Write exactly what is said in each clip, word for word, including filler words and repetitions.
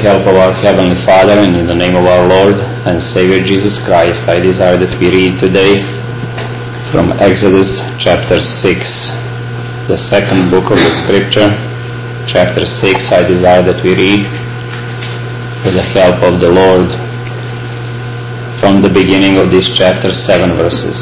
help of our Heavenly Father and in the name of our Lord and Savior Jesus Christ, I desire that we read today from Exodus chapter six, the second book of the Scripture. Chapter six, I desire that we read with the help of the Lord from the beginning of this chapter, seven verses.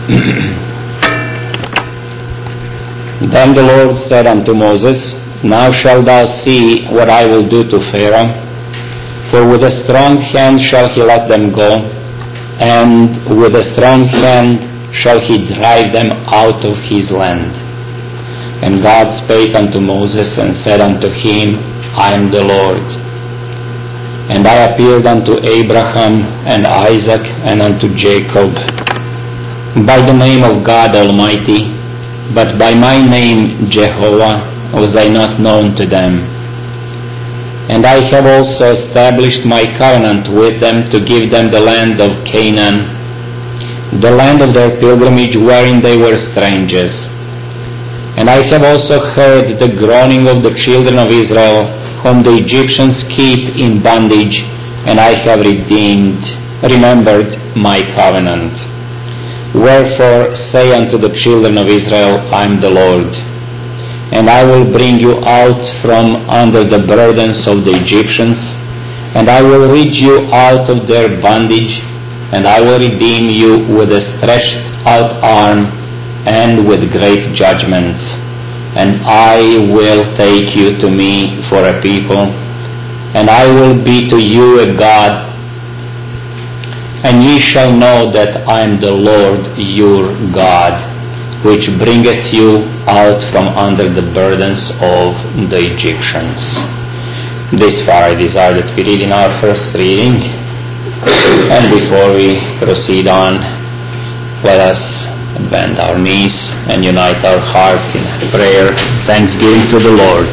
Then the Lord said unto Moses, Now shalt thou see what I will do to Pharaoh, for with a strong hand shall he let them go, and with a strong hand shall he drive them out of his land. And God spake unto Moses and said unto him, I am the Lord. And I appeared unto Abraham and Isaac and unto Jacob by the name of God Almighty, but by my name Jehovah was I not known to them. And I have also established my covenant with them to give them the land of Canaan, the land of their pilgrimage wherein they were strangers. And I have also heard the groaning of the children of Israel, whom the Egyptians keep in bondage, and I have redeemed, remembered my covenant. Wherefore say unto the children of Israel, I am the Lord. And I will bring you out from under the burdens of the Egyptians, and I will rid you out of their bondage, and I will redeem you with a stretched out arm and with great judgments. And I will take you to me for a people, and I will be to you a God, and ye shall know that I am the Lord your God, which bringeth you out from under the burdens of the Egyptians. This far I desire that we read in our first reading. And before we proceed on, let us bend our knees and unite our hearts in prayer, thanksgiving to the Lord.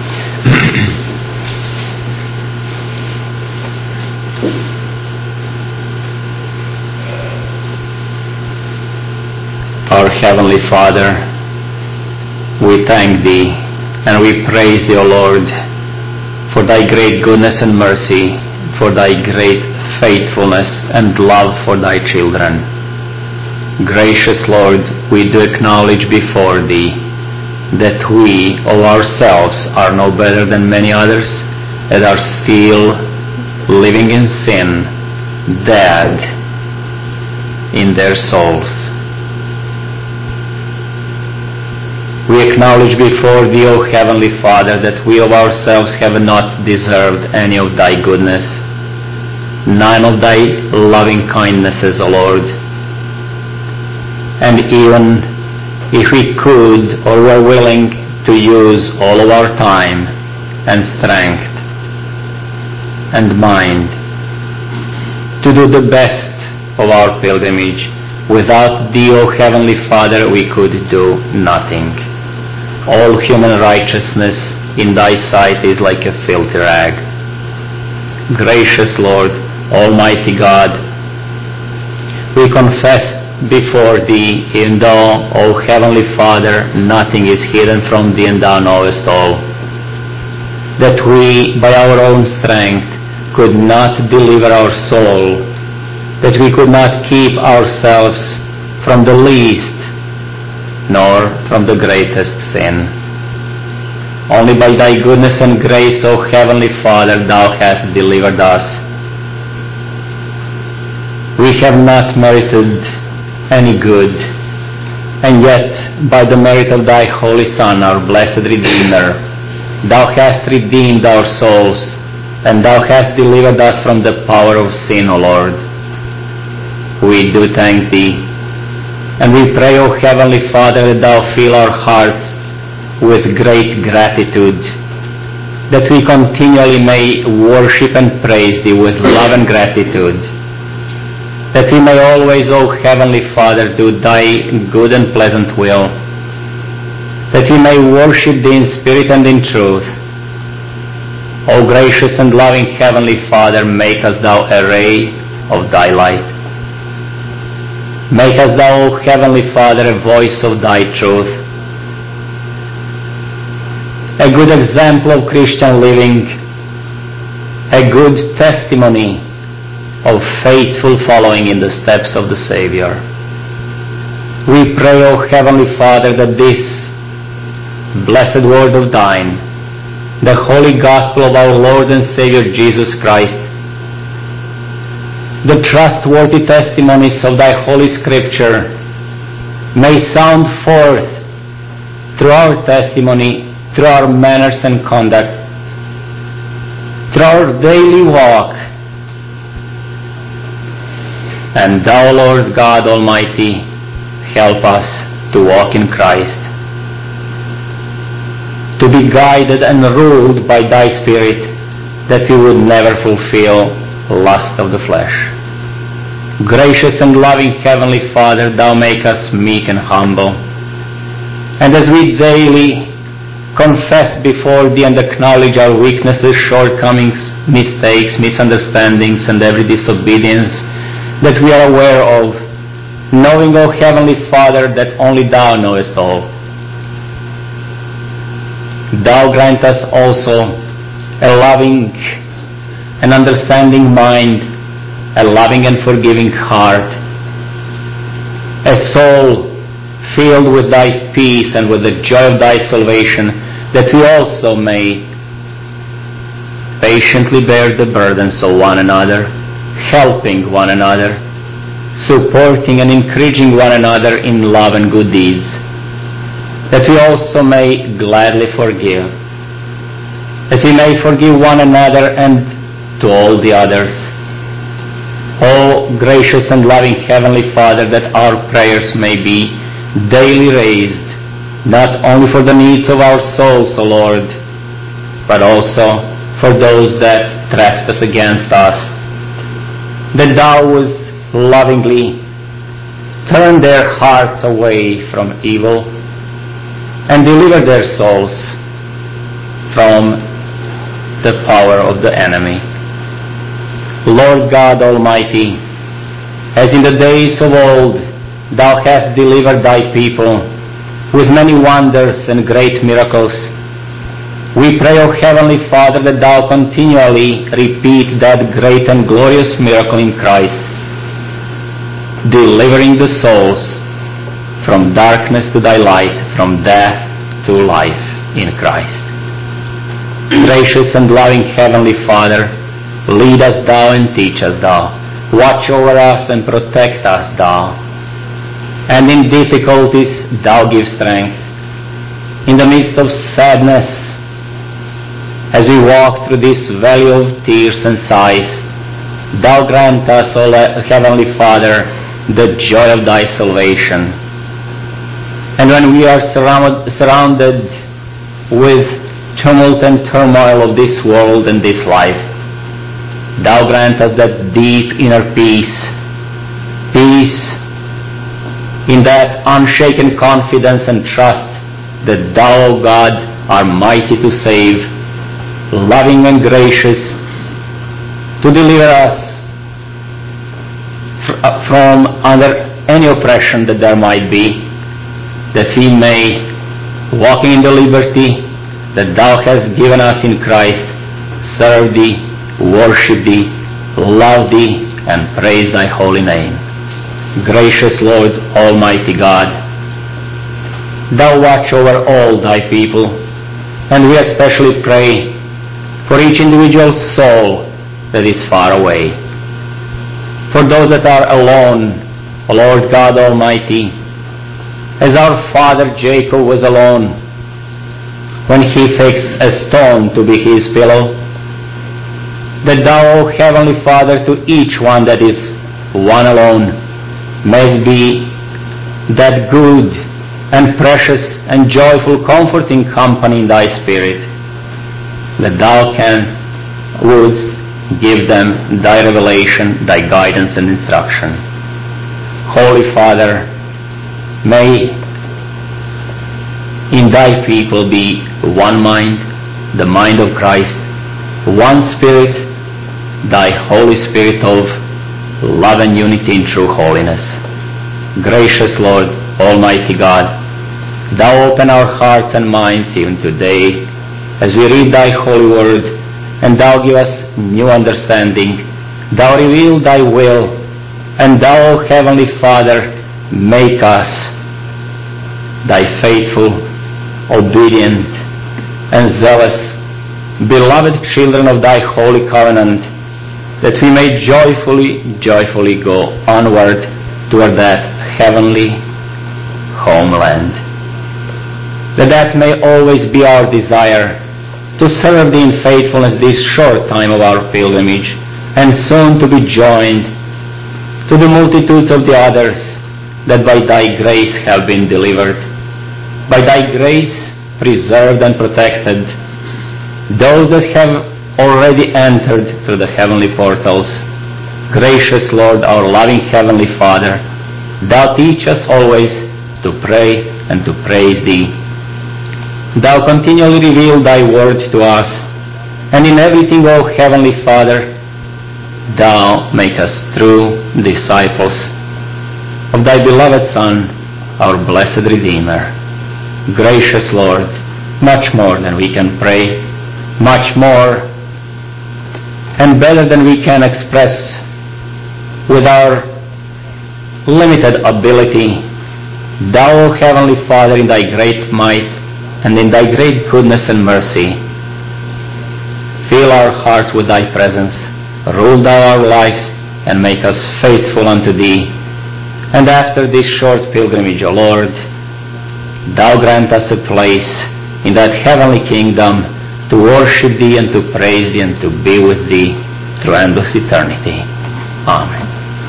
Our Heavenly Father, we thank Thee and we praise Thee, O Lord, for Thy great goodness and mercy, for Thy great faithfulness and love for Thy children. Gracious Lord, we do acknowledge before Thee that we of ourselves are no better than many others that are still living in sin, dead in their souls. We acknowledge before Thee, O Heavenly Father, that we of ourselves have not deserved any of Thy goodness, none of Thy loving kindnesses, O Lord. And even if we could or were willing to use all of our time and strength and mind to do the best of our pilgrimage, without Thee, O Heavenly Father, we could do nothing. All human righteousness in Thy sight is like a filthy rag. Gracious Lord, Almighty God, we confess before Thee, even though, O Heavenly Father, nothing is hidden from Thee and Thou knowest all, that we, by our own strength, could not deliver our soul, that we could not keep ourselves from the least nor from the greatest sin. Only by Thy goodness and grace, O Heavenly Father, Thou hast delivered us. We have not merited any good, and yet by the merit of Thy Holy Son, our blessed Redeemer, Thou hast redeemed our souls, and Thou hast delivered us from the power of sin, O Lord. We do thank Thee, and we pray, O Heavenly Father, that Thou fill our hearts with great gratitude, that we continually may worship and praise Thee with love and gratitude, that we may always, O Heavenly Father, do Thy good and pleasant will, that we may worship Thee in spirit and in truth. O gracious and loving Heavenly Father, make us Thou a ray of Thy light. Make us Thou, O Heavenly Father, a voice of Thy truth, a good example of Christian living, a good testimony of faithful following in the steps of the Savior. We pray, O Heavenly Father, that this blessed word of Thine, the holy gospel of our Lord and Savior Jesus Christ, the trustworthy testimonies of Thy Holy Scripture, may sound forth through our testimony, through our manners and conduct, through our daily walk. And Thou, Lord God Almighty, help us to walk in Christ, to be guided and ruled by Thy Spirit, that we would never fulfill lust of the flesh. Gracious and loving Heavenly Father, Thou make us meek and humble. And as we daily confess before Thee and acknowledge our weaknesses, shortcomings, mistakes, misunderstandings, and every disobedience that we are aware of, knowing, O Heavenly Father, that only Thou knowest all, Thou grant us also a loving and understanding mind, a loving and forgiving heart, a soul filled with Thy peace and with the joy of Thy salvation, that we also may patiently bear the burdens of one another, helping one another, supporting and encouraging one another in love and good deeds, that we also may gladly forgive, that we may forgive one another and to all the others. O gracious and loving Heavenly Father, that our prayers may be daily raised, not only for the needs of our souls, O Lord, but also for those that trespass against us, that Thou wouldst lovingly turn their hearts away from evil and deliver their souls from the power of the enemy. Lord God Almighty, as in the days of old Thou hast delivered Thy people with many wonders and great miracles, we pray, O Heavenly Father, that Thou continually repeat that great and glorious miracle in Christ, delivering the souls from darkness to Thy light, from death to life in Christ. Gracious and loving Heavenly Father, lead us Thou and teach us Thou. Watch over us and protect us Thou. And in difficulties Thou give strength. In the midst of sadness, as we walk through this valley of tears and sighs, Thou grant us, O Heavenly Father, the joy of Thy salvation. And when we are surrounded, surrounded with tumult and turmoil of this world and this life, Thou grant us that deep inner peace, peace in that unshaken confidence and trust that Thou, O God, are mighty to save, loving and gracious, to deliver us from under any oppression that there might be, that we may, walking in the liberty that Thou hast given us in Christ, serve Thee, worship Thee, love Thee, and praise Thy holy name. Gracious Lord, Almighty God, Thou watch over all Thy people, and we especially pray for each individual soul that is far away, for those that are alone, O Lord God Almighty, as our father Jacob was alone when he fixed a stone to be his pillow, that Thou, O Heavenly Father, to each one that is one alone, mayst be that good and precious and joyful comforting company in Thy Spirit, that Thou can, wouldst give them Thy revelation, Thy guidance and instruction. Holy Father, may in Thy people be one mind, the mind of Christ, one Spirit, Thy Holy Spirit of love and unity in true holiness. Gracious Lord, Almighty God, Thou open our hearts and minds even today as we read Thy holy word, and Thou give us new understanding. Thou reveal thy will, and thou, Heavenly Father, make us thy faithful, obedient, and zealous, beloved children of thy holy covenant, that we may joyfully, joyfully go onward toward that heavenly homeland. That that may always be our desire, to serve thee in faithfulness this short time of our pilgrimage, and soon to be joined to the multitudes of the others that by thy grace have been delivered, by thy grace preserved and protected, those that have already entered through the heavenly portals. Gracious Lord, our loving Heavenly Father, thou teach us always to pray and to praise thee. Thou continually reveal thy word to us, and in everything, O Heavenly Father, thou make us true disciples of thy beloved Son, our blessed Redeemer. Gracious Lord, much more than we can pray, much more and better than we can express with our limited ability, thou, O Heavenly Father, in thy great might and in thy great goodness and mercy, fill our hearts with thy presence, rule thou our lives, and make us faithful unto thee. And after this short pilgrimage, O Lord, thou grant us a place in that heavenly kingdom to worship thee and to praise thee and to be with thee through endless eternity. Amen.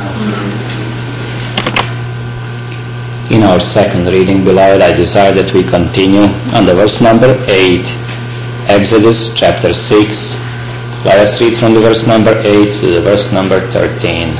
In our second reading, beloved, I desire that we continue on the verse number eight, Exodus chapter six. Let us read from the verse number eight to the verse number thirteen.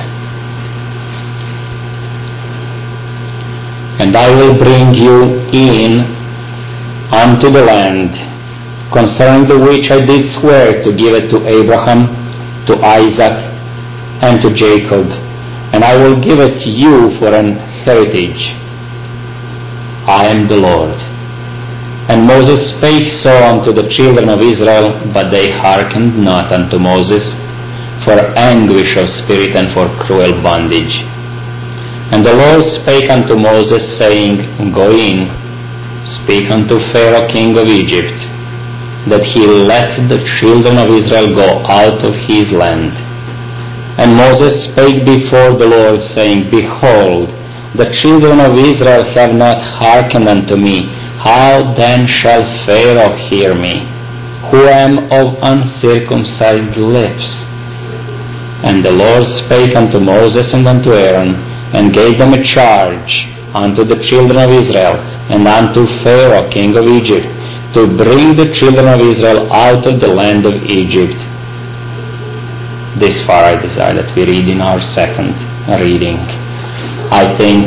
And I will bring you in unto the land, concerning the which I did swear to give it to Abraham, to Isaac, and to Jacob, and I will give it to you for an heritage. I am the Lord. And Moses spake so unto the children of Israel, but they hearkened not unto Moses, for anguish of spirit and for cruel bondage. And the Lord spake unto Moses, saying, Go in, speak unto Pharaoh king of Egypt, that he let the children of Israel go out of his land. And Moses spake before the Lord, saying, Behold, the children of Israel have not hearkened unto me. How then shall Pharaoh hear me, who am of uncircumcised lips? And the Lord spake unto Moses and unto Aaron, and gave them a charge unto the children of Israel, and unto Pharaoh king of Egypt, to bring the children of Israel out of the land of Egypt. This far I desire that we read in our second reading. I think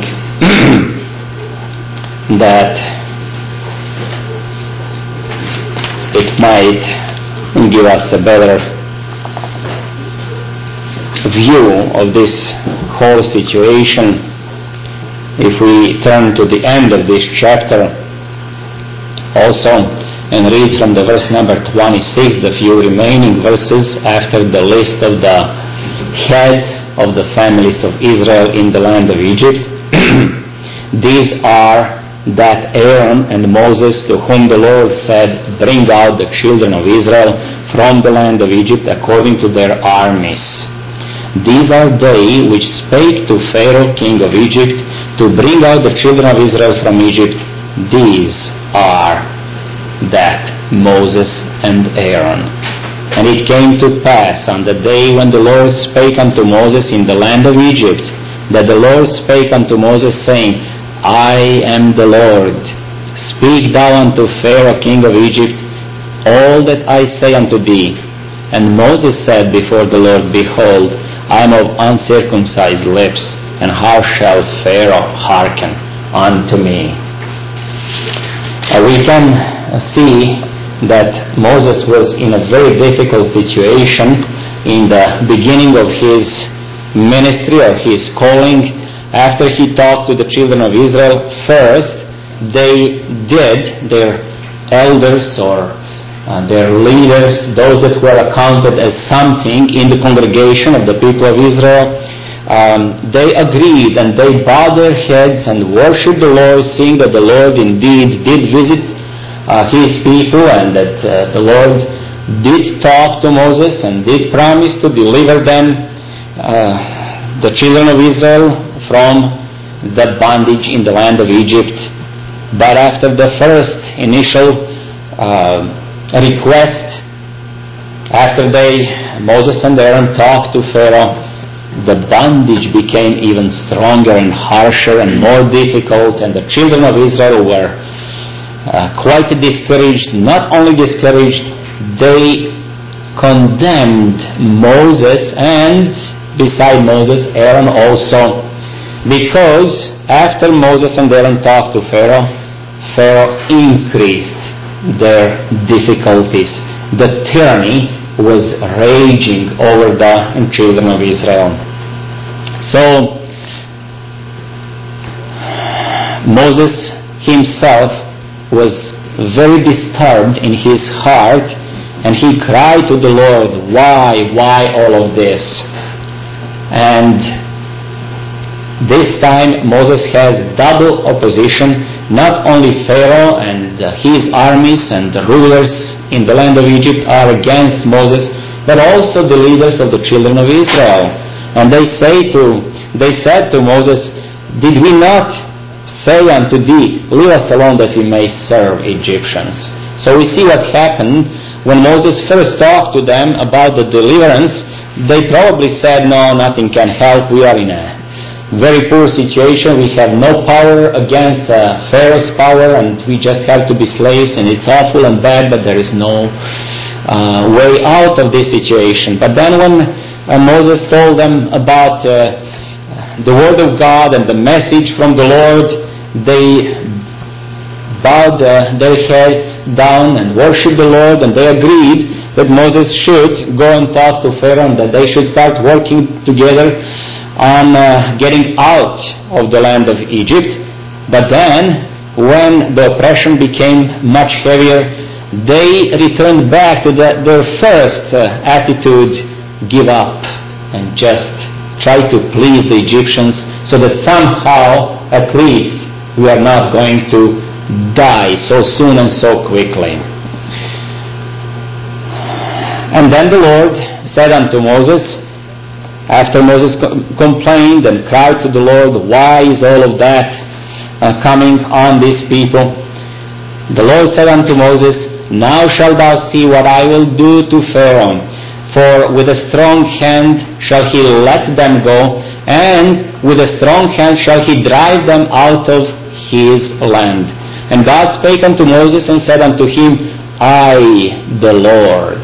that it might give us a better view of this whole situation if we turn to the end of this chapter also and read from the verse number twenty-six, the few remaining verses after the list of the heads of the families of Israel in the land of Egypt. These are that Aaron and Moses, to whom the Lord said, Bring out the children of Israel from the land of Egypt according to their armies. These are they which spake to Pharaoh king of Egypt to bring out the children of Israel from Egypt. These are that Moses and Aaron. And it came to pass on the day when the Lord spake unto Moses in the land of Egypt, that the Lord spake unto Moses, saying, I am the Lord. Speak thou unto Pharaoh king of Egypt all that I say unto thee. And Moses said before the Lord, Behold, I am of uncircumcised lips, and how shall Pharaoh hearken unto me? Uh, we can see that Moses was in a very difficult situation in the beginning of his ministry or his calling. After he talked to the children of Israel, first they did, their elders or uh, their leaders, those that were accounted as something in the congregation of the people of Israel, um, they agreed and they bowed their heads and worshipped the Lord, seeing that the Lord indeed did visit uh, His people, and that uh, the Lord did talk to Moses and did promise to deliver them, uh, the children of Israel, from the bondage in the land of Egypt. But after the first initial uh, request, after they, Moses and Aaron talked to Pharaoh, the bondage became even stronger and harsher and more difficult, and the children of Israel were uh, quite discouraged. Not only discouraged, they condemned Moses, and beside Moses, Aaron also, because after Moses and Aaron talked to Pharaoh, Pharaoh increased their difficulties. The tyranny was raging over the children of Israel. So Moses himself was very disturbed in his heart, and he cried to the Lord, why, why all of this? And this time Moses has double opposition, not only Pharaoh and uh, his armies and the rulers in the land of Egypt are against Moses, but also the leaders of the children of Israel. And they say to, they said to Moses, did we not say unto thee, leave us alone that we may serve Egyptians? So we see what happened when Moses first talked to them about the deliverance. They probably said, no, nothing can help, we are in a very poor situation, we have no power against uh, Pharaoh's power, and we just have to be slaves, and it's awful and bad, but there is no uh, way out of this situation. But then when uh, Moses told them about uh, the word of God and the message from the Lord, they bowed uh, their heads down and worshipped the Lord, and they agreed that Moses should go and talk to Pharaoh, and that they should start working together on uh, getting out of the land of Egypt. But then, when the oppression became much heavier, they returned back to the, their first uh, attitude, give up and just try to please the Egyptians, so that somehow, at least, we are not going to die so soon and so quickly. And then the Lord said unto Moses, after Moses co- complained and cried to the Lord, why is all of that uh, coming on these people? The Lord said unto Moses, now shalt thou see what I will do to Pharaoh, for with a strong hand shall he let them go, and with a strong hand shall he drive them out of his land. And God spake unto Moses and said unto him, I, the Lord,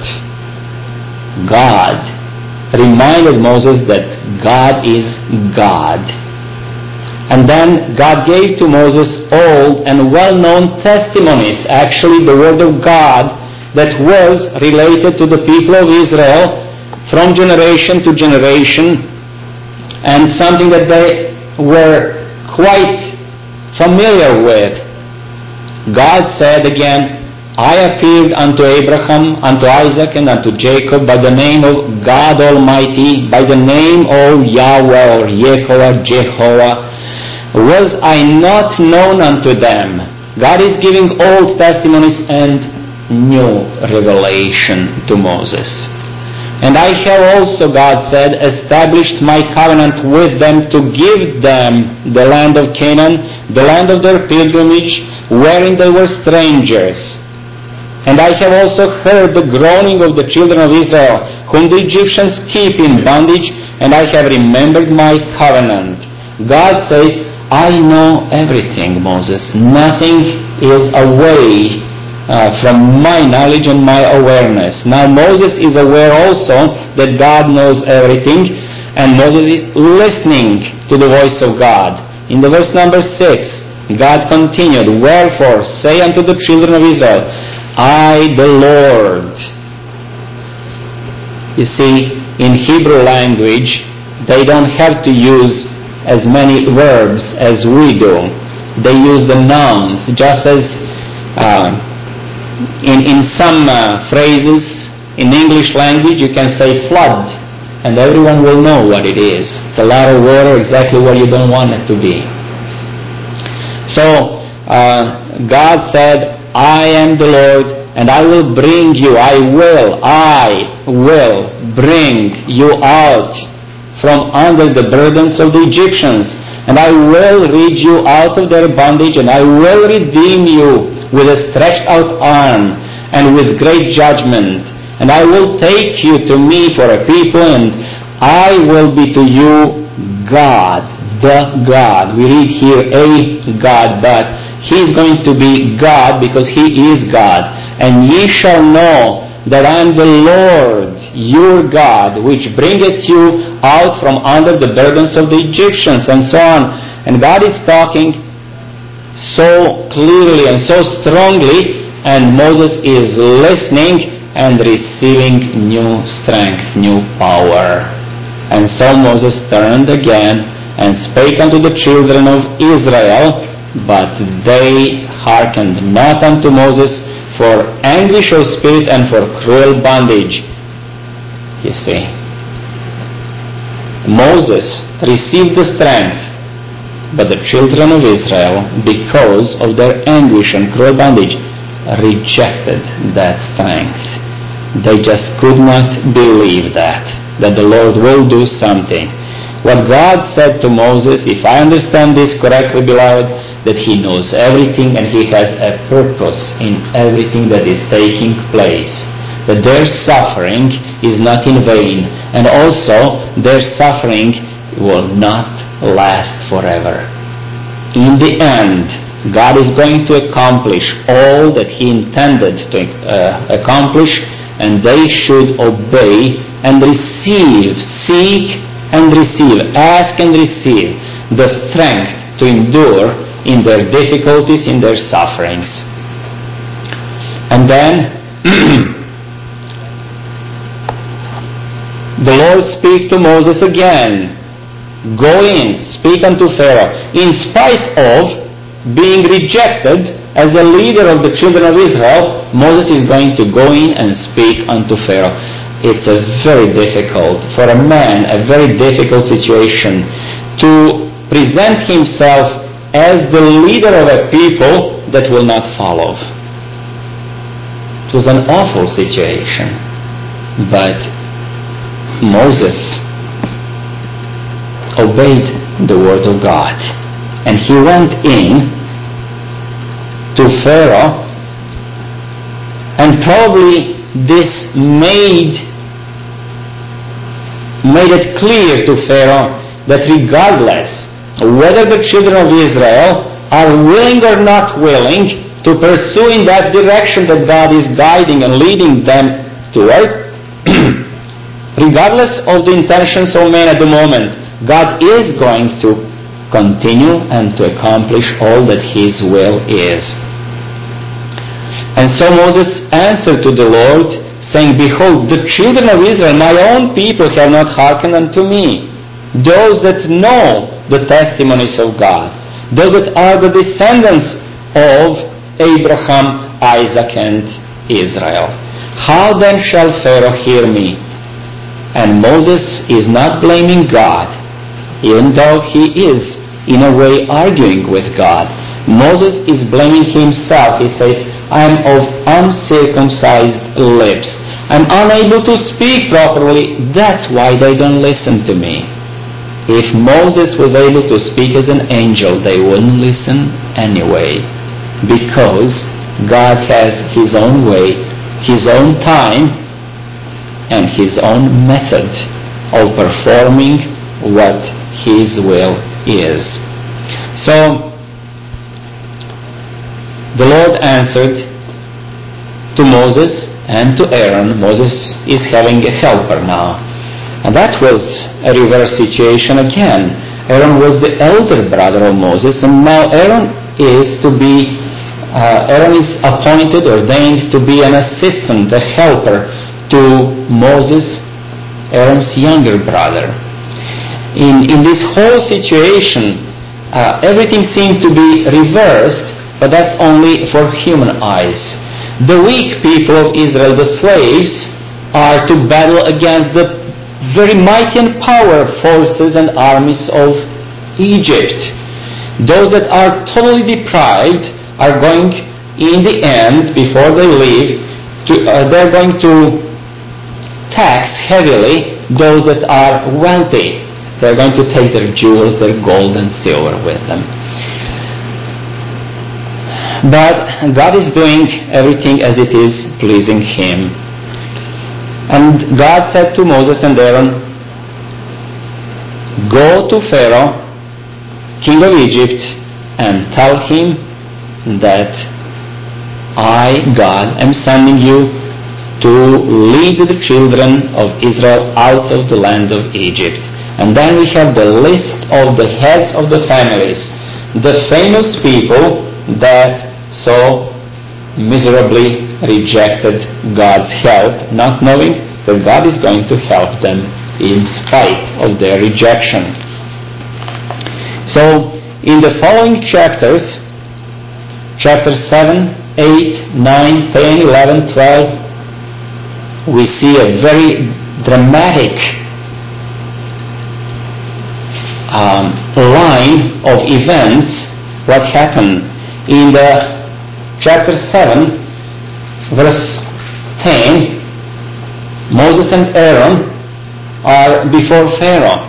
God, reminded Moses that God is God. And then God gave to Moses old and well-known testimonies, actually the word of God that was related to the people of Israel from generation to generation, and something that they were quite familiar with. God said again, I appeared unto Abraham, unto Isaac, and unto Jacob by the name of God Almighty, by the name of Yahweh or Yehovah, Jehovah. Was I not known unto them? God is giving old testimonies and new revelation to Moses. And I have also, God said, established my covenant with them to give them the land of Canaan, the land of their pilgrimage, wherein they were strangers. And I have also heard the groaning of the children of Israel, whom the Egyptians keep in bondage, and I have remembered my covenant. God says, I know everything, Moses. Nothing is away uh, from my knowledge and my awareness. Now Moses is aware also that God knows everything, and Moses is listening to the voice of God. In the verse number six, God continued, wherefore say unto the children of Israel, I, the Lord. You see, in Hebrew language, they don't have to use as many verbs as we do. They use the nouns, just as uh, in, in some uh, phrases in English language you can say flood, and everyone will know what it is. It's a lot of water, exactly what you don't want it to be. So uh, God said, I am the Lord, and I will bring you, I will, I will bring you out from under the burdens of the Egyptians, and I will lead you out of their bondage, and I will redeem you with a stretched out arm and with great judgment. And I will take you to me for a people, and I will be to you God, the God. We read here a God, but He is going to be God because He is God. And ye shall know that I am the Lord your God, which bringeth you out from under the burdens of the Egyptians, and so on. And God is talking so clearly and so strongly, and Moses is listening and receiving new strength, new power. And so Moses turned again and spake unto the children of Israel, but they hearkened not unto Moses for anguish of spirit and for cruel bondage. You see, Moses received the strength, but the children of Israel, because of their anguish and cruel bondage, rejected that strength. They just could not believe that, that the Lord will do something. What God said to Moses, if I understand this correctly, beloved, that He knows everything and He has a purpose in everything that is taking place. That their suffering is not in vain, and also their suffering will not last forever. In the end, God is going to accomplish all that He intended to uh, accomplish, and they should obey and receive, seek and receive, ask and receive the strength to endure in their difficulties, in their sufferings. And then the Lord speak to Moses again. Go in, speak unto Pharaoh. In spite of being rejected as a leader of the children of Israel, Moses is going to go in and speak unto Pharaoh. It's a very difficult, for a man, a very difficult situation to present himself as the leader of a people that will not follow. It was an awful situation, but Moses obeyed the word of God, and he went in to Pharaoh, and probably this made made it clear to Pharaoh that regardless whether the children of Israel are willing or not willing to pursue in that direction that God is guiding and leading them toward, regardless of the intentions of man at the moment, God is going to continue and to accomplish all that His will is. And so Moses answered to the Lord, saying, Behold, the children of Israel, my own people, have not hearkened unto me, those that know the testimonies of God, those that are the descendants of Abraham, Isaac, and Israel. How then shall Pharaoh hear me? And Moses is not blaming God, even though he is in a way arguing with God. Moses is blaming himself. He says, I am of uncircumcised lips. I'm unable to speak properly. That's why they don't listen to me. If Moses was able to speak as an angel, they wouldn't listen anyway, because God has His own way, His own time, and His own method of performing what His will is. So, the Lord answered to Moses and to Aaron. Moses is having a helper now. And that was a reverse situation again. Aaron was the elder brother of Moses, and now Aaron is to be, uh, Aaron is appointed, ordained to be an assistant, a helper to Moses, Aaron's younger brother. In, in this whole situation, uh, everything seemed to be reversed, but that's only for human eyes. The weak people of Israel, the slaves, are to battle against the very mighty and powerful forces and armies of Egypt. Those that are totally deprived are going, in the end, before they leave, to, uh, they're going to tax heavily those that are wealthy. They're going to take their jewels, their gold and silver with them. But God is doing everything as it is pleasing Him. And God said to Moses and Aaron, "Go to Pharaoh, king of Egypt, and tell him that I, God, am sending you to lead the children of Israel out of the land of Egypt." And then we have the list of the heads of the families, the famous people that so miserably rejected God's help, not knowing that God is going to help them in spite of their rejection. So, in the following chapters, chapter seven, eight, nine, ten, eleven, twelve, we see a very dramatic um, line of events. What happened in the chapter seven, verse ten, Moses and Aaron are before Pharaoh.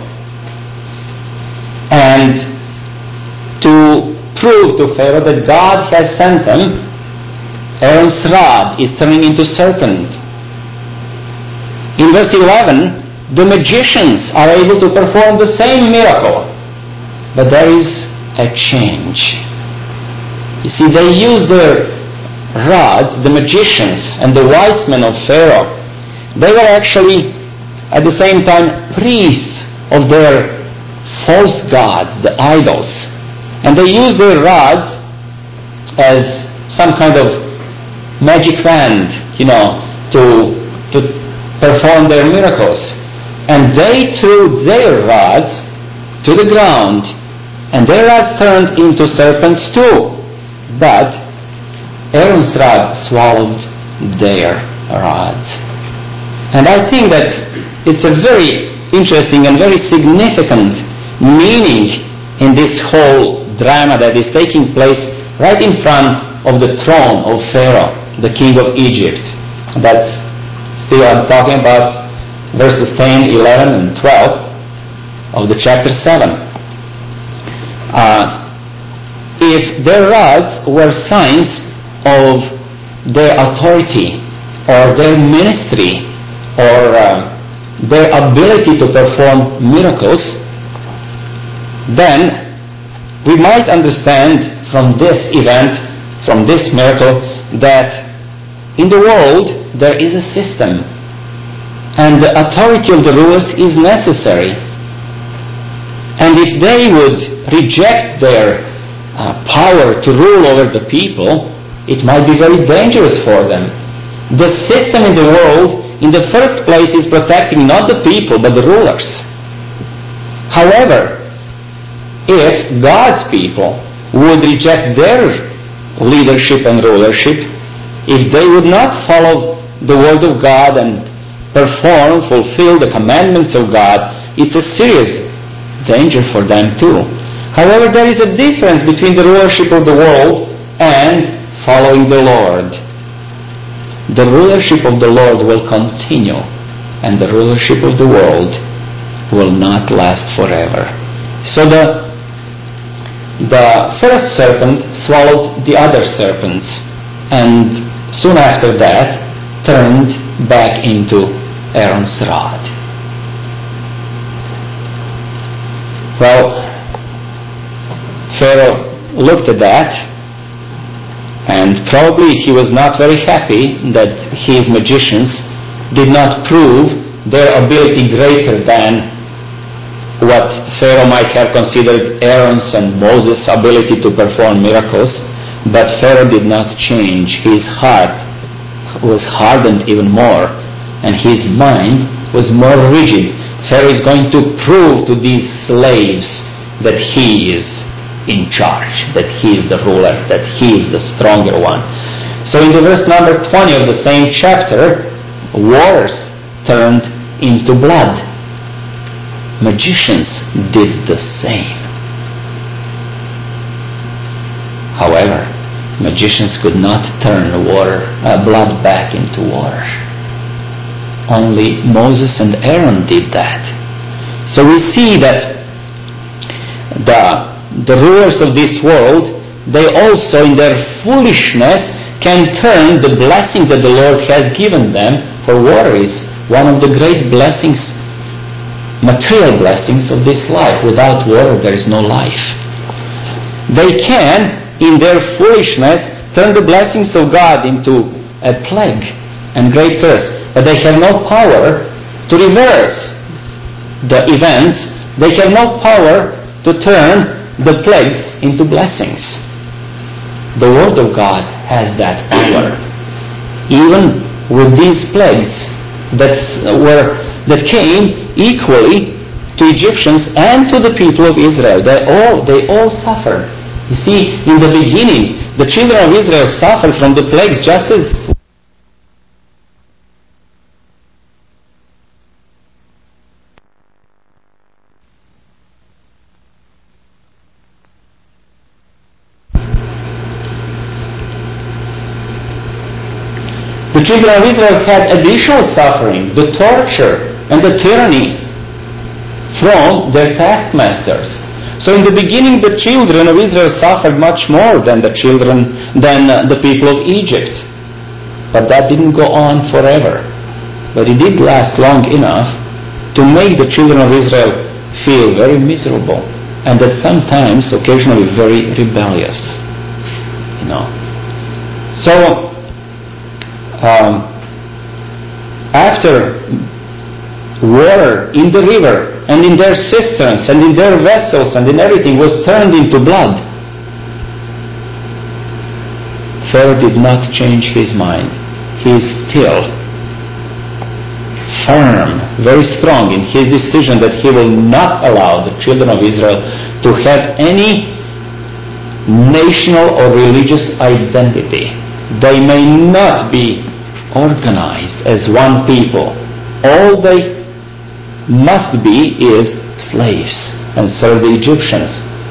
And to prove to Pharaoh that God has sent them, Aaron's rod is turning into serpent. In verse eleven, the magicians are able to perform the same miracle. But there is a change. You see, they use their rods, the magicians and the wise men of Pharaoh. They were actually, at the same time, priests of their false gods, the idols. And they used their rods as some kind of magic wand, you know, to, to perform their miracles. And they threw their rods to the ground, and their rods turned into serpents too. But Aaron's rod swallowed their rods. And I think that it's a very interesting and very significant meaning in this whole drama that is taking place right in front of the throne of Pharaoh, the king of Egypt. That's still, I'm talking about verses ten, eleven, and twelve of the chapter seven. Uh, if their rods were signs of their authority or their ministry or uh, their ability to perform miracles, then we might understand from this event, from this miracle, that in the world there is a system, and the authority of the rulers is necessary. And if they would reject their uh, power to rule over the people, it might be very dangerous for them. The system in the world, in the first place, is protecting not the people, but the rulers. However, if God's people would reject their leadership and rulership, if they would not follow the word of God and perform, fulfill the commandments of God, it's a serious danger for them too. However, there is a difference between the rulership of the world and following the Lord. The rulership of the Lord will continue, and the rulership of the world will not last forever. So the the first serpent swallowed the other serpents, and soon after that turned back into Aaron's rod. Well, Pharaoh looked at that, and probably he was not very happy that his magicians did not prove their ability greater than what Pharaoh might have considered Aaron's and Moses' ability to perform miracles. But Pharaoh did not change. His heart was hardened even more, and his mind was more rigid. Pharaoh is going to prove to these slaves that he is in charge, that he is the ruler, that he is the stronger one. So in the verse number twenty of the same chapter, waters turned into blood. Magicians did the same. However, magicians could not turn water, uh, blood back into water. Only Moses and Aaron did that. So we see that the, the rulers of this world, they also in their foolishness can turn the blessings that the Lord has given them, for water is one of the great blessings, material blessings of this life. Without water there is no life. They can, in their foolishness, turn the blessings of God into a plague and great curse. But they have no power to reverse the events. They have no power to turn the plagues into blessings. The Word of God has that power. Even with these plagues that were that came equally to Egyptians and to the people of Israel, they all they all suffered. You see, in the beginning, the children of Israel suffered from the plagues just as the children of Israel had additional suffering, the torture and the tyranny from their taskmasters. So in the beginning, the children of Israel suffered much more than the children, than the people of Egypt. But that didn't go on forever. But it did last long enough to make the children of Israel feel very miserable, and that sometimes, occasionally, very rebellious. You know. So Um, after water in the river and in their cisterns and in their vessels and in everything was turned into blood, Pharaoh did not change his mind. He is still firm, very strong in his decision that he will not allow the children of Israel to have any national or religious identity. They may not be organized as one people. All they must be is slaves and serve the Egyptians.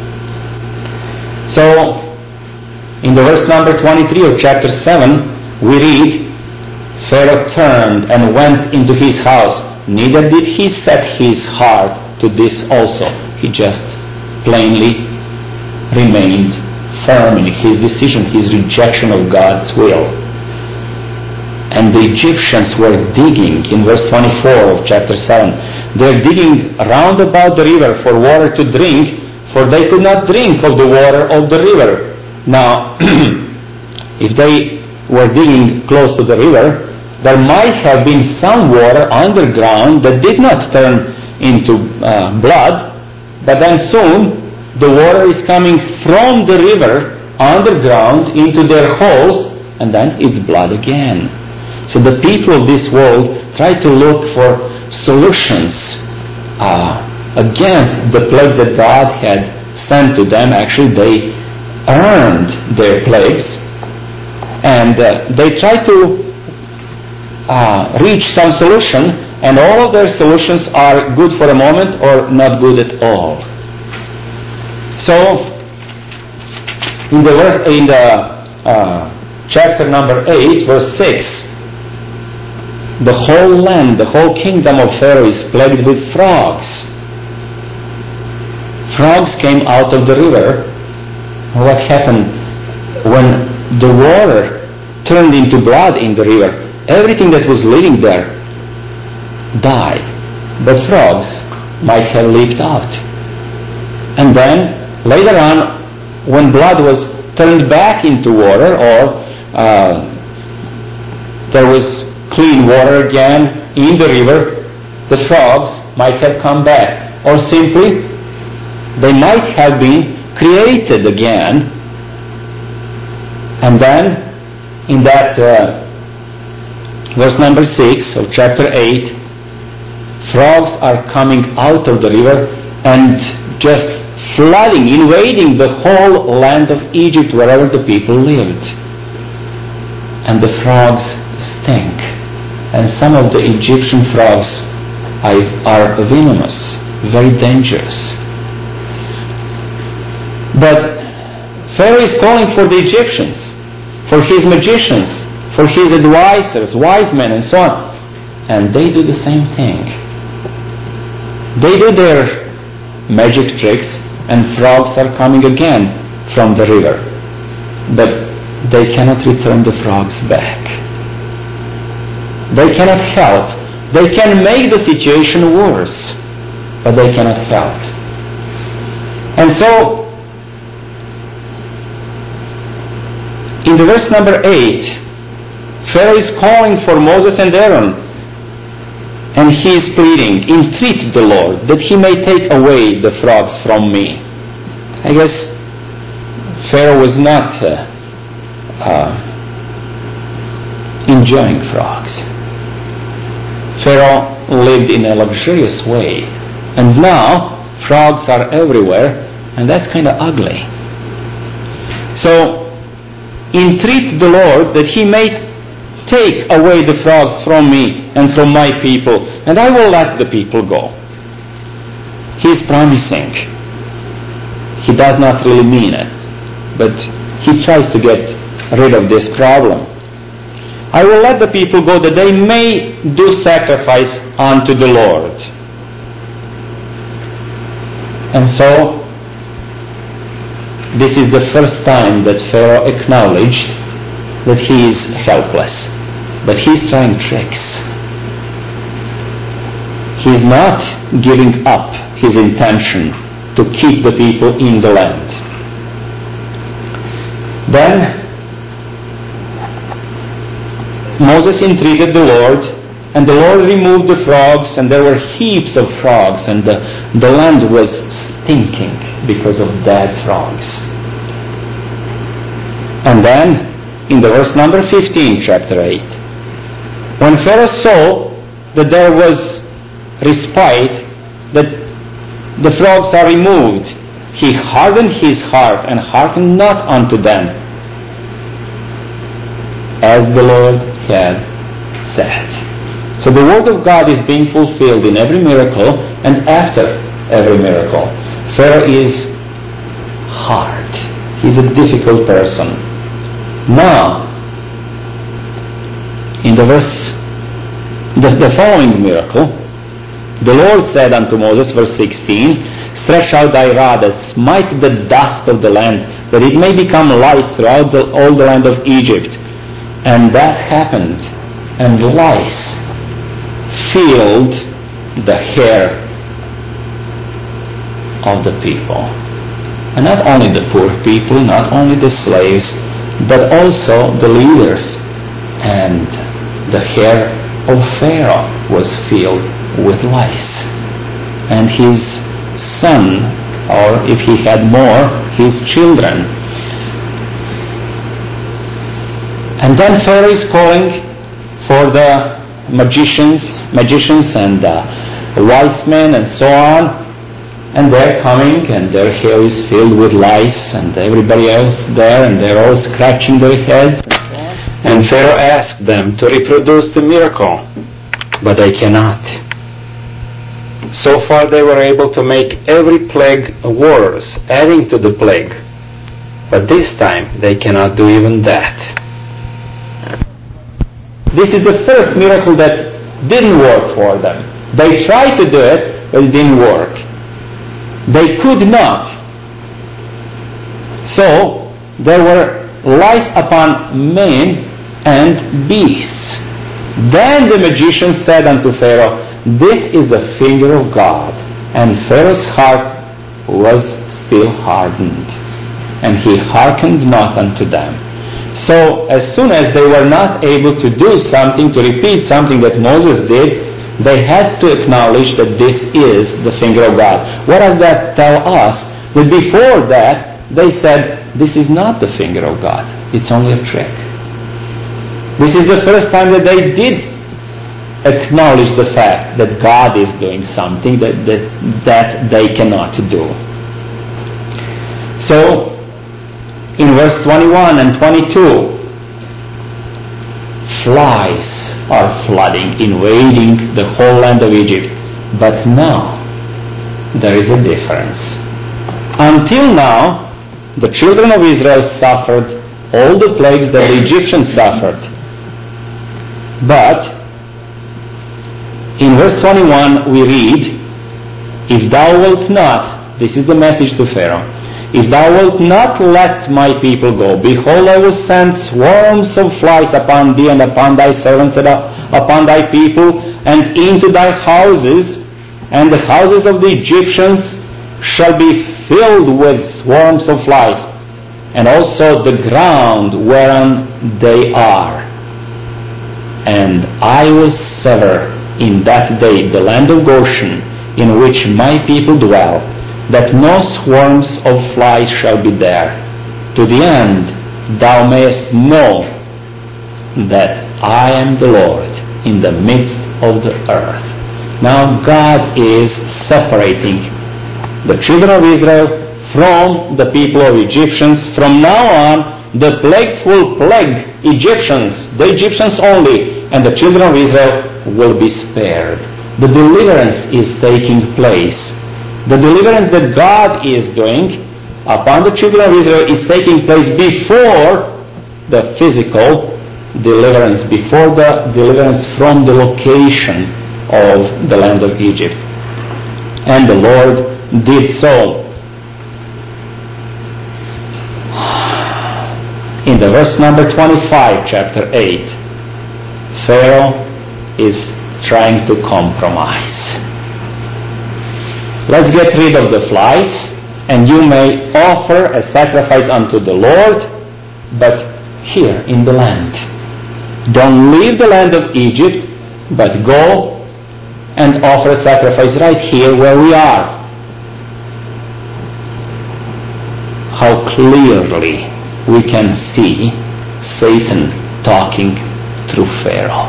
So, in the verse number twenty-three of chapter seven, we read, Pharaoh turned and went into his house. Neither did he set his heart to this also. He just plainly remained firm in his decision, his rejection of God's will. And the Egyptians were digging, in verse twenty-four of chapter seven, they're digging round about the river for water to drink, for they could not drink of the water of the river. Now, if they were digging close to the river, there might have been some water underground that did not turn into uh, blood, but then soon the water is coming from the river underground into their holes, and then it's blood again. So the people of this world try to look for solutions uh, against the plagues that God had sent to them. Actually, they earned their plagues, and uh, they try to uh, reach some solution, and all of their solutions are good for a moment or not good at all. So, in the verse, in the uh, chapter number eight, verse six, the whole land, the whole kingdom of Pharaoh is plagued with frogs. Frogs came out of the river. What happened when the water turned into blood in the river? Everything that was living there died. But frogs might have leaped out. And then later on, when blood was turned back into water, or uh, there was clean water again in the river, the frogs might have come back. Or simply, they might have been created again. And then, in that uh, verse number six of chapter eight, frogs are coming out of the river and just flooding, invading the whole land of Egypt, wherever the people lived. and the frogs stink. And some of the Egyptian frogs are venomous, very dangerous. But Pharaoh is calling for the Egyptians, for his magicians, for his advisors, wise men, and so on. And they do the same thing. They do their magic tricks, and frogs are coming again from the river. But they cannot return the frogs back. They cannot help. They can make the situation worse, but they cannot help. And so, in the verse number eight, Pharaoh is calling for Moses and Aaron, and he is pleading, entreat the Lord that he may take away the frogs from me. I guess Pharaoh was not uh, uh, enjoying frogs. Pharaoh lived in a luxurious way, and now frogs are everywhere, and that's kind of ugly. So, entreat the Lord that he may take away the frogs from me and from my people, and I will let the people go. He is promising. He does not really mean it, but he tries to get rid of this problem. I will let the people go that they may do sacrifice unto the Lord. And so, this is the first time that Pharaoh acknowledged that he is helpless. But he's trying tricks. He's not giving up his intention to keep the people in the land. Then Moses entreated the Lord, and the Lord removed the frogs, and there were heaps of frogs, and the, the land was stinking because of dead frogs. And then, in the verse number fifteen, chapter eight, when Pharaoh saw that there was respite, that the frogs are removed, he hardened his heart and hearkened not unto them, as the Lord had said. So the word of God is being fulfilled in every miracle and after every miracle. Pharaoh is hard. He's a difficult person. Now, in the verse, the, the following miracle, the Lord said unto Moses, verse sixteen, stretch out thy rod and smite the dust of the land, that it may become lice throughout the, all the land of Egypt. And that happened, and lice filled the hair of the people. And not only the poor people, not only the slaves, but also the leaders. And the hair of Pharaoh was filled with lice. And his son, or if he had more, his children. And then Pharaoh is calling for the magicians, magicians and uh, wise men and so on. And they're coming, and their hair is filled with lice, and everybody else there, and they're all scratching their heads. And Pharaoh asked them to reproduce the miracle, but they cannot. So far they were able to make every plague worse, adding to the plague. But this time they cannot do even that. This is the first miracle that didn't work for them. They tried to do it, but it didn't work. They could not. So, there were lice upon men and beasts. Then the magician said unto Pharaoh, this is the finger of God. And Pharaoh's heart was still hardened, and he hearkened not unto them. So, as soon as they were not able to do something, to repeat something that Moses did, they had to acknowledge that this is the finger of God. What does that tell us? That before that, they said, this is not the finger of God. It's only a trick. This is the first time that they did acknowledge the fact that God is doing something that, that, that they cannot do. So, in verse twenty-one and twenty-two, flies are flooding, invading the whole land of Egypt. But now, there is a difference. Until now, the children of Israel suffered all the plagues that the Egyptians suffered. But, in verse twenty-one we read, "If thou wilt not," this is the message to Pharaoh, "if thou wilt not let my people go, behold, I will send swarms of flies upon thee and upon thy servants and upon thy people and into thy houses, and the houses of the Egyptians shall be filled with swarms of flies, and also the ground whereon they are. And I will sever in that day the land of Goshen, in which my people dwell, that no swarms of flies shall be there, to the end thou mayest know that I am the Lord in the midst of the earth." Now God is separating the children of Israel from the people of Egyptians. From now on, the plagues will plague Egyptians, the Egyptians only, and the children of Israel will be spared. The deliverance is taking place. The deliverance that God is doing upon the children of Israel is taking place before the physical deliverance, before the deliverance from the location of the land of Egypt. And the Lord did so. In the verse number twenty-five, chapter eight, Pharaoh is trying to compromise. "Let's get rid of the flies, and you may offer a sacrifice unto the Lord, but here in the land. Don't leave the land of Egypt, but go and offer a sacrifice right here where we are." How clearly we can see Satan talking through Pharaoh.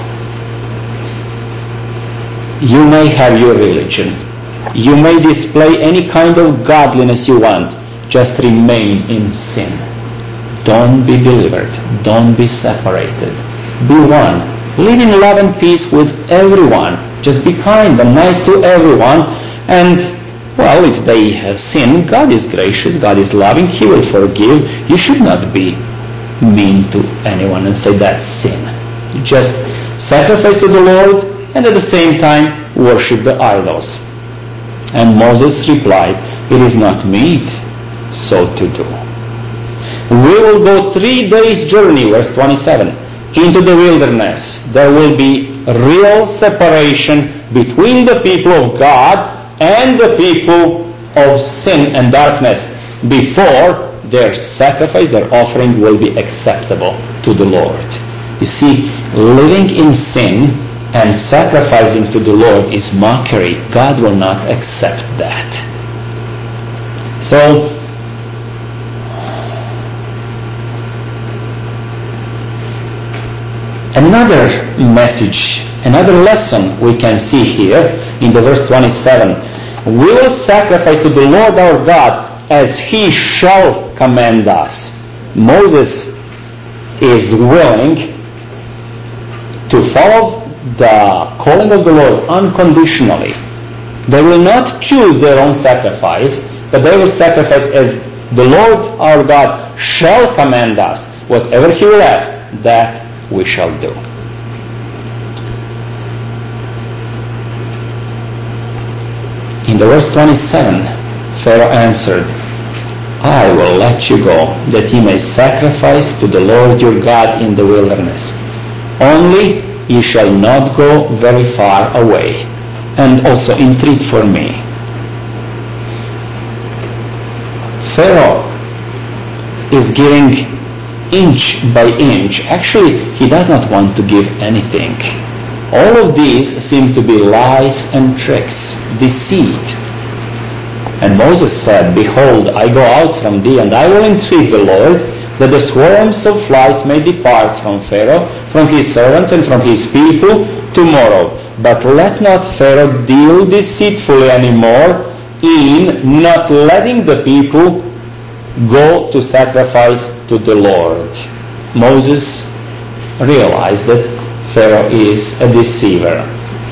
You may have your religion. You may display any kind of godliness you want. Just remain in sin. Don't be delivered. Don't be separated. Be one. Live in love and peace with everyone. Just be kind and nice to everyone. And, well, if they have sinned, God is gracious. God is loving. He will forgive. You should not be mean to anyone and say that's sin. Just sacrifice to the Lord, and at the same time worship the idols. And Moses replied, "It is not meet so to do. We will go three days' journey," verse twenty-seven, "into the wilderness. There will be real separation between the people of God and the people of sin and darkness before their sacrifice, their offering will be acceptable to the Lord." You see, living in sin and sacrificing to the Lord is mockery. God will not accept that. So, another message, another lesson we can see here in the verse twenty-seven. "We will sacrifice to the Lord our God as He shall command us." Moses is willing to follow the calling of the Lord unconditionally. They will not choose their own sacrifice, but they will sacrifice as the Lord our God shall command us. Whatever He will ask, that we shall do. In the verse twenty-seven, Pharaoh answered, "I will let you go, that ye may sacrifice to the Lord your God in the wilderness. Only ye shall not go very far away, and also entreat for me." Pharaoh is giving inch by inch. Actually, he does not want to give anything. All of these seem to be lies and tricks, deceit. And Moses said, "Behold, I go out from thee, and I will entreat the Lord, that the swarms of flies may depart from Pharaoh, from his servants, and from his people tomorrow. But let not Pharaoh deal deceitfully anymore in not letting the people go to sacrifice to the Lord." Moses realized that Pharaoh is a deceiver.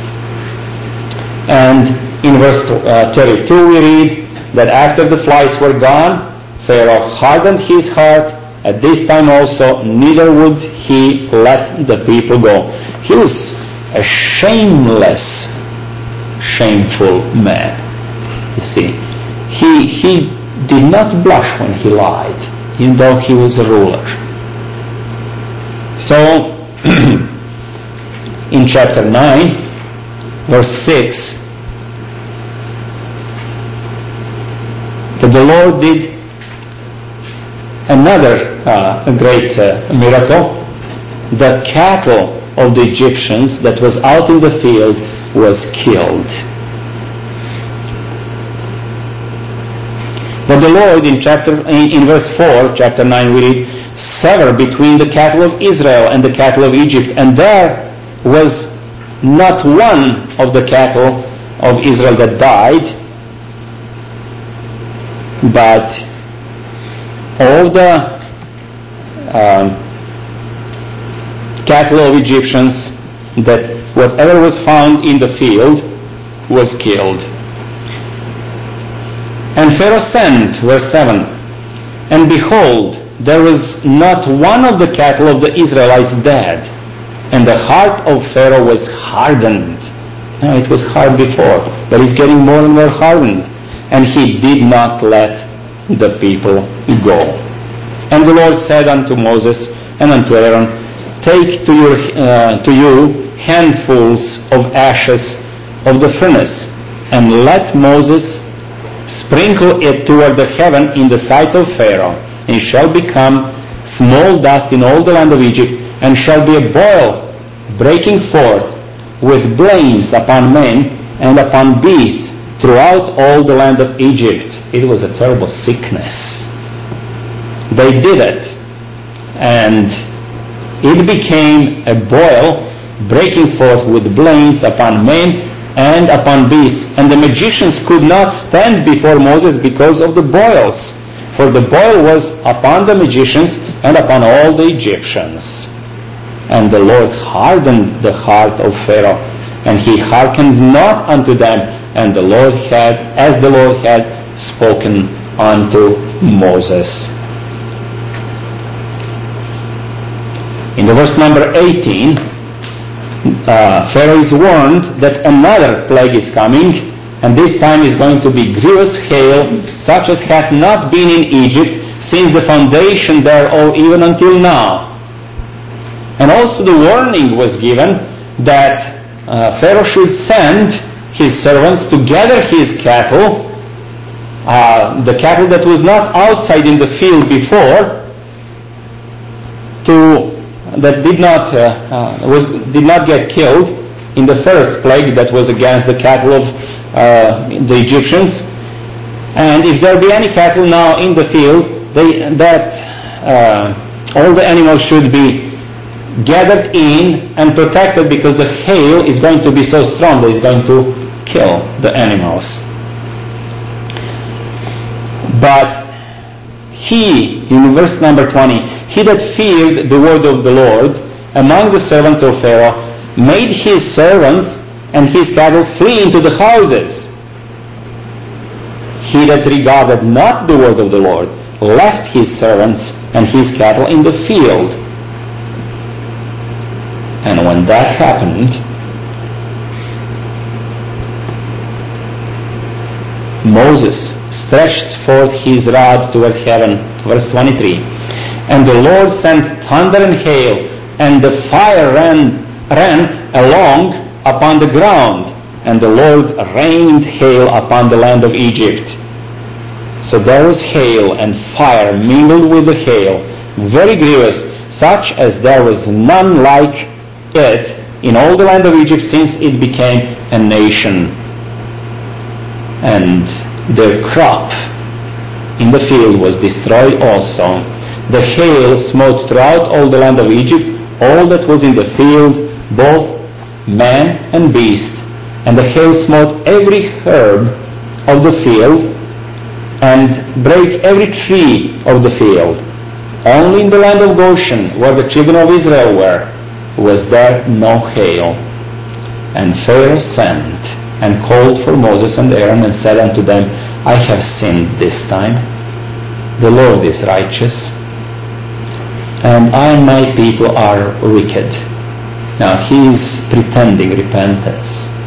And in verse uh, thirty-two we read that after the flies were gone, Pharaoh hardened his heart. At this time also, neither would he let the people go. He was a shameless, shameful man. You see, he he did not blush when he lied, even though he was a ruler. So, in chapter nine, verse six, that the Lord did another uh, great uh, miracle. The cattle of the Egyptians that was out in the field was killed. But the Lord in chapter in, in verse four, chapter nine, we read, sever between the cattle of Israel and the cattle of Egypt, and there was not one of the cattle of Israel that died, but all the um, cattle of Egyptians, that whatever was found in the field was killed. And Pharaoh sent, verse seven, and behold, there was not one of the cattle of the Israelites dead, and the heart of Pharaoh was hardened. Now, it was hard before, but it's getting more and more hardened. And he did not let the people go. And the Lord said unto Moses and unto Aaron, take to, your, uh, to you handfuls of ashes of the furnace, and let Moses sprinkle it toward the heaven in the sight of Pharaoh, and it shall become small dust in all the land of Egypt, and shall be a boil breaking forth with blains upon men and upon beasts throughout all the land of Egypt. It was a terrible sickness. They did it, and it became a boil breaking forth with blains upon men and upon beasts. And the magicians could not stand before Moses because of the boils, for the boil was upon the magicians and upon all the Egyptians. And the Lord hardened the heart of Pharaoh, and he hearkened not unto them, and the Lord had, as the Lord had spoken unto Moses. In the verse number eighteen, uh, Pharaoh is warned that another plague is coming, and this time is going to be grievous hail, such as hath not been in Egypt since the foundation thereof even until now. And also the warning was given that uh, Pharaoh should send his servants to gather his cattle, uh, the cattle that was not outside in the field before, to that did not uh, uh, was did not get killed in the first plague that was against the cattle of uh, the Egyptians. And if there be any cattle now in the field, they, that uh, all the animals should be gathered in and protected, because the hail is going to be so strong that it's going to kill the animals. But he, in verse number twenty, he that feared the word of the Lord among the servants of Pharaoh made his servants and his cattle flee into the houses. He that regarded not the word of the Lord left his servants and his cattle in the field. And when that happened, Moses stretched forth his rod toward heaven, verse twenty-three, and the Lord sent thunder and hail, and the fire ran, ran along upon the ground, and the Lord rained hail upon the land of Egypt. So there was hail and fire mingled with the hail, very grievous, such as there was none like it in all the land of Egypt since it became a nation. And their crop in the field was destroyed also. The hail smote throughout all the land of Egypt, all that was in the field, both man and beast. And the hail smote every herb of the field, and brake every tree of the field. Only in the land of Goshen, where the children of Israel were, was there no hail. And Pharaoh sent and called for Moses and Aaron and said unto them, I have sinned this time. The Lord is righteous, and I and my people are wicked. Now he is pretending repentance.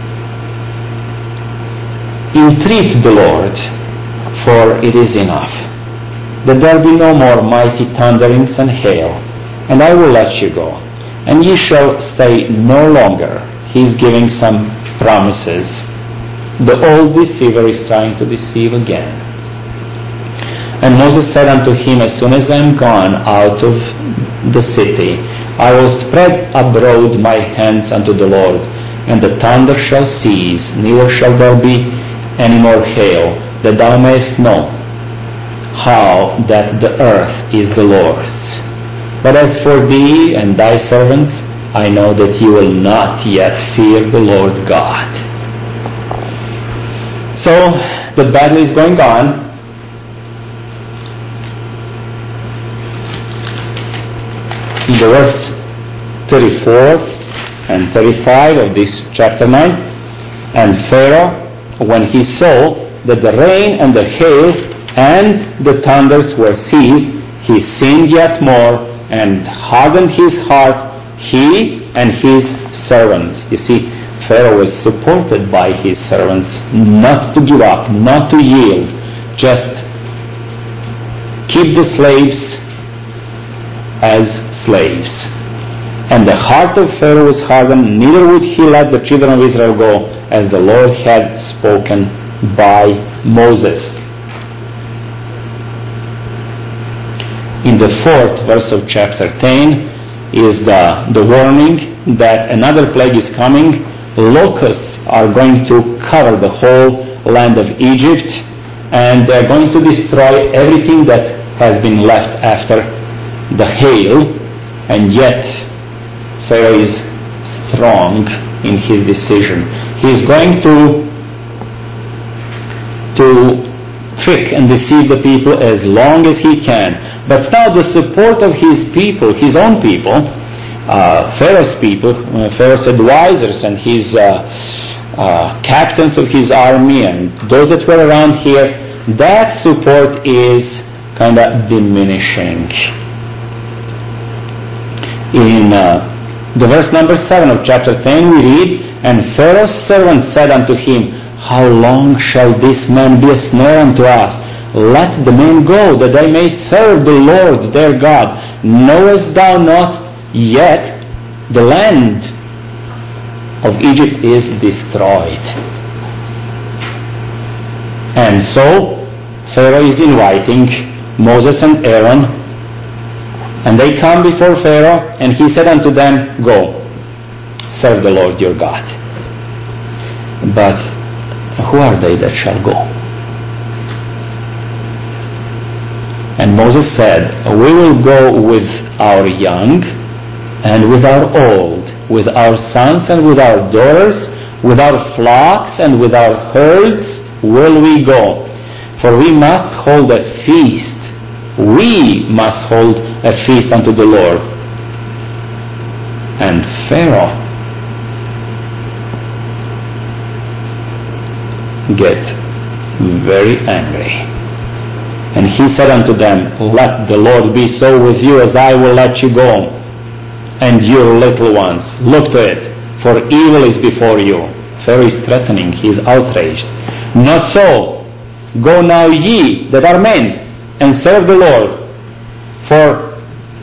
Entreat the Lord, for it is enough, that there be no more mighty thunderings and hail, and I will let you go, and ye shall stay no longer. He is giving some promises. The old deceiver is trying to deceive again. And Moses said unto him, as soon as I am gone out of the city, I will spread abroad my hands unto the Lord, and the thunder shall cease, neither shall there be any more hail, that thou mayest know how that the earth is the Lord's. But as for thee and thy servants, I know that you will not yet fear the Lord God. So the battle is going on. In the verse thirty-four and thirty-five of this chapter nine, and Pharaoh, when he saw that the rain and the hail and the thunders were ceased, he sinned yet more and hardened his heart, he and his servants. You see, Pharaoh was supported by his servants not to give up, not to yield, just keep the slaves as slaves. And the heart of Pharaoh was hardened, neither would he let the children of Israel go, as the Lord had spoken by Moses. In the fourth verse of chapter ten is the, the warning that another plague is coming. Locusts are going to cover the whole land of Egypt, and they're going to destroy everything that has been left after the hail. And yet Pharaoh is strong in his decision. He is going to to trick and deceive the people as long as he can. But now the support of his people, his own people, uh, Pharaoh's people, uh, Pharaoh's advisors and his uh, uh, captains of his army and those that were around here, that support is kind of diminishing. In uh, the verse number seven of chapter ten we read, and Pharaoh's servant said unto him, how long shall this man be a snare unto us? Let the men go, that they may serve the Lord their God. Knowest thou not yet the land of Egypt is destroyed? And so Pharaoh is inviting Moses and Aaron, and they come before Pharaoh, and he said unto them, go, serve the Lord your God. But who are they that shall go? And Moses said, we will go with our young and with our old, with our sons and with our daughters, with our flocks and with our herds will we go. For we must hold a feast. We must hold a feast unto the Lord. And Pharaoh get very angry. And he said unto them, let the Lord be so with you as I will let you go, and your little ones. Look to it, for evil is before you. Pharaoh is threatening, he is outraged. Not so. Go now ye that are men, and serve the Lord, for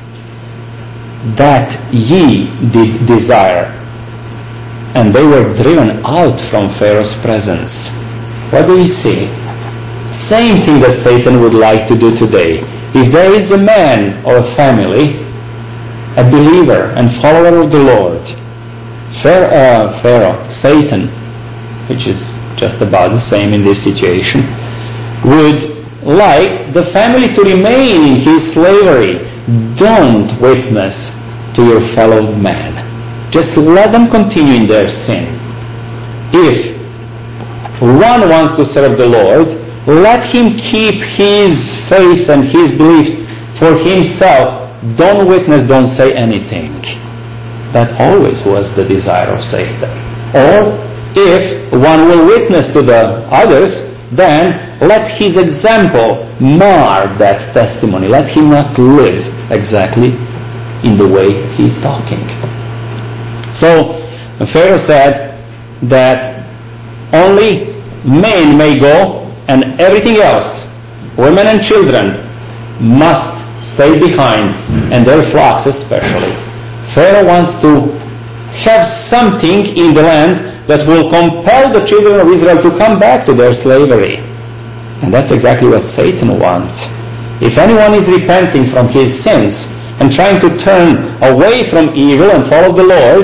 that ye did desire. And they were driven out from Pharaoh's presence. What do we see? Same thing that Satan would like to do today. If there is a man or a family, a believer and follower of the Lord, Pharaoh, uh, Pharaoh, Satan, which is just about the same in this situation, would like the family to remain in his slavery. Don't witness to your fellow man. Just let them continue in their sin. If one wants to serve the Lord, let him keep his faith and his beliefs for himself. Don't witness, don't say anything. That always was the desire of Satan. Or, if one will witness to the others, then let his example mar that testimony. Let him not live exactly in the way he's talking. So, Pharaoh said that only men may go, and everything else, women and children, must stay behind, and their flocks especially. Pharaoh wants to have something in the land that will compel the children of Israel to come back to their slavery. And that's exactly what Satan wants. If anyone is repenting from his sins and trying to turn away from evil and follow the Lord,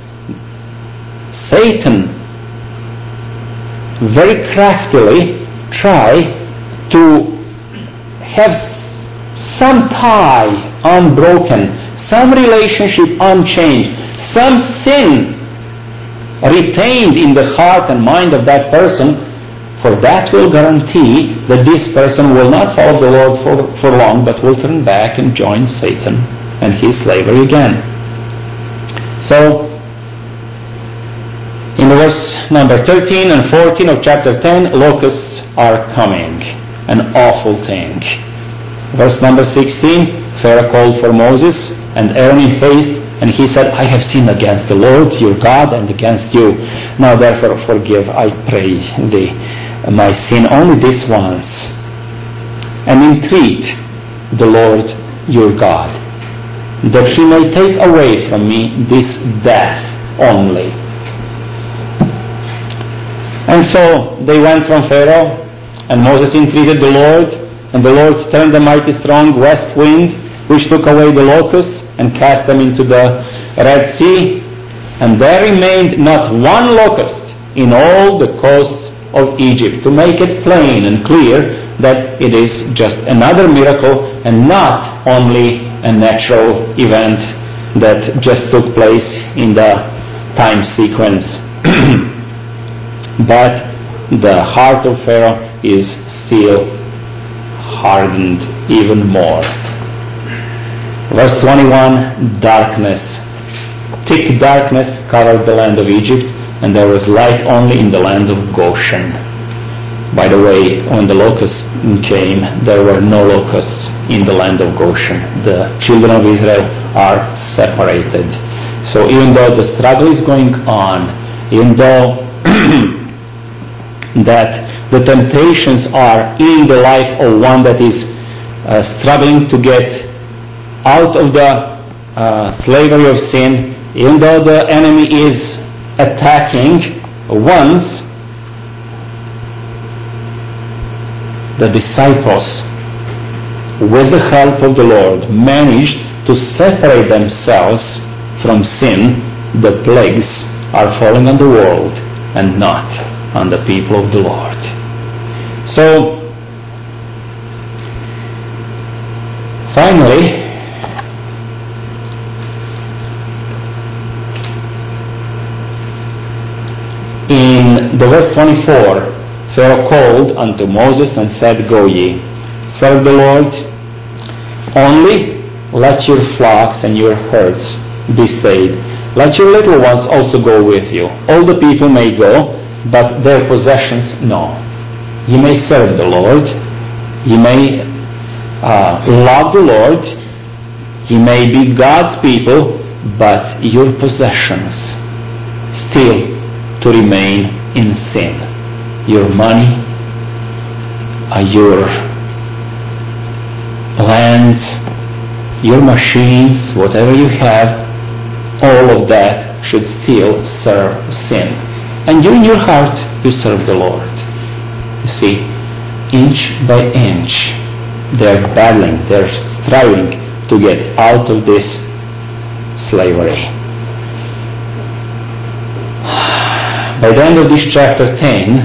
Satan very craftily try to have some tie unbroken, some relationship unchanged, some sin retained in the heart and mind of that person, for that will guarantee that this person will not follow the Lord for, for long, but will turn back and join Satan and his slavery again. So, in the verse number thirteen and fourteen of chapter ten, locusts are coming, an awful thing. Verse number sixteen, Pharaoh called for Moses and Aaron in haste, and he said, I have sinned against the Lord your God and against you. Now therefore forgive, I pray thee, my sin only this once, and entreat the Lord your God, that he may take away from me this death only. And so they went from Pharaoh, and Moses entreated the Lord, and the Lord turned a mighty strong west wind, which took away the locusts and cast them into the Red Sea. And there remained not one locust in all the coasts of Egypt, to make it plain and clear that it is just another miracle and not only a natural event that just took place in the time sequence. But the heart of Pharaoh is still hardened even more. Verse twenty-one, darkness. Thick darkness covered the land of Egypt, and there was light only in the land of Goshen. By the way, when the locusts came, there were no locusts in the land of Goshen. The children of Israel are separated. So even though the struggle is going on, even though that the temptations are in the life of one that is uh, struggling to get out of the uh, slavery of sin, even though the enemy is attacking once, the disciples, with the help of the Lord, managed to separate themselves from sin. The plagues are falling on the world and not on the people of the Lord. So, finally, in the verse twenty-four, Pharaoh called unto Moses and said, Go ye, serve the Lord, only let your flocks and your herds be stayed. Let your little ones also go with you. All the people may go, but their possessions no. Ye may serve the Lord, ye may uh, love the Lord, ye may be God's people, but your possessions still to remain in sin. Your money, uh, your lands, your machines, whatever you have, all of that should still serve sin. And you in your heart, you serve the Lord. You see, inch by inch, they're battling, they're striving to get out of this slavery. By the end of this chapter ten,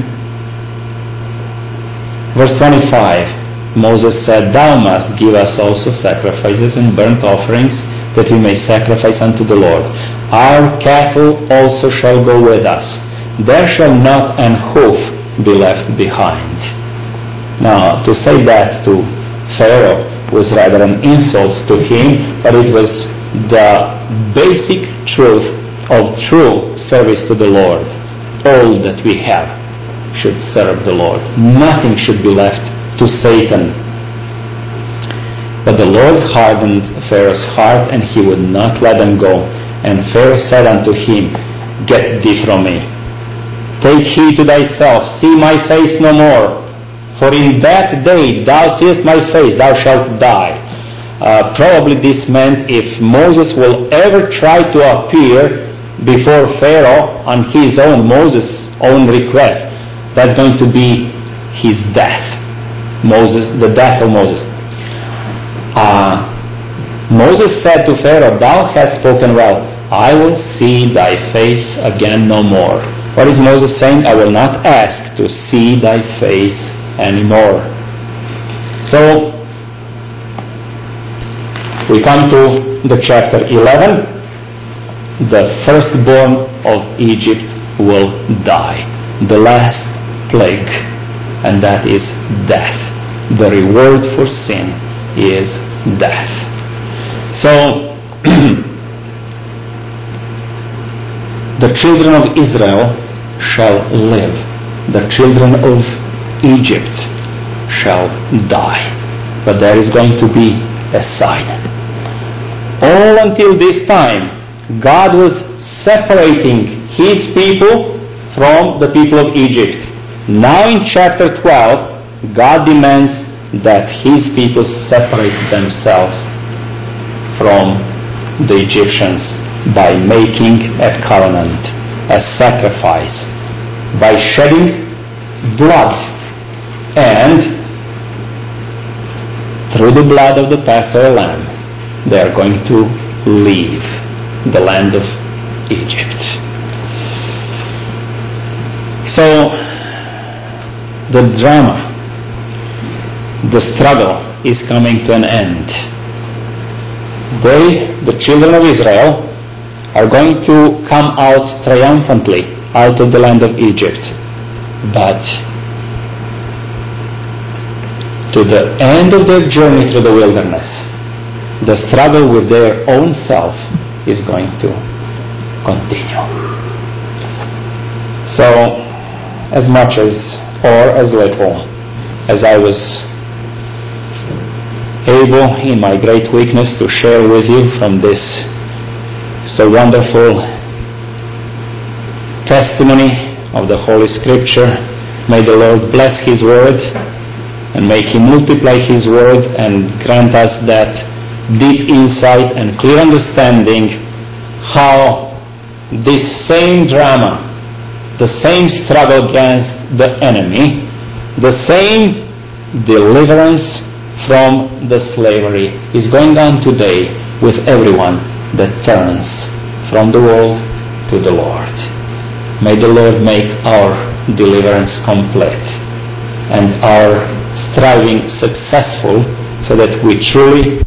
verse twenty-five, Moses said, Thou must give us also sacrifices and burnt offerings, that we may sacrifice unto the Lord. Our cattle also shall go with us. There shall not an hoof be left behind. Now, to say that to Pharaoh was rather an insult to him, but it was the basic truth of true service to the Lord. All that we have should serve the Lord. Nothing should be left to Satan. But the Lord hardened Pharaoh's heart, and he would not let them go. And Pharaoh said unto him, Get thee from me. Take heed to thyself, see my face no more. For in that day thou seest my face, thou shalt die. Uh, probably this meant if Moses will ever try to appear before Pharaoh on his own, Moses' own request, that's going to be his death. Moses, the death of Moses. Uh, Moses said to Pharaoh, Thou hast spoken well. I will see thy face again no more. What is Moses saying? I will not ask to see thy face anymore. So, we come to the chapter eleven. The firstborn of Egypt will die. The last plague, and that is death. The reward for sin is death. So, the children of Israel shall live. The children of Egypt shall die. But there is going to be a sign. All until this time, God was separating His people from the people of Egypt. Now in chapter twelve, God demands that His people separate themselves from the Egyptians by making a covenant, a sacrifice, by shedding blood, and through the blood of the Passover lamb, they are going to leave the land of Egypt. So, the drama, the struggle is coming to an end. They, the children of Israel, are going to come out triumphantly out of the land of Egypt. But to the end of their journey through the wilderness, the struggle with their own self is going to continue. So, as much as, or as little, as I was able in my great weakness to share with you from this so wonderful testimony of the Holy Scripture, may the Lord bless His Word and make He multiply His Word and grant us that deep insight and clear understanding how this same drama, the same struggle against the enemy, the same deliverance from the slavery is going on today with everyone that turns from the world to the Lord. May the Lord make our deliverance complete and our striving successful, so that we truly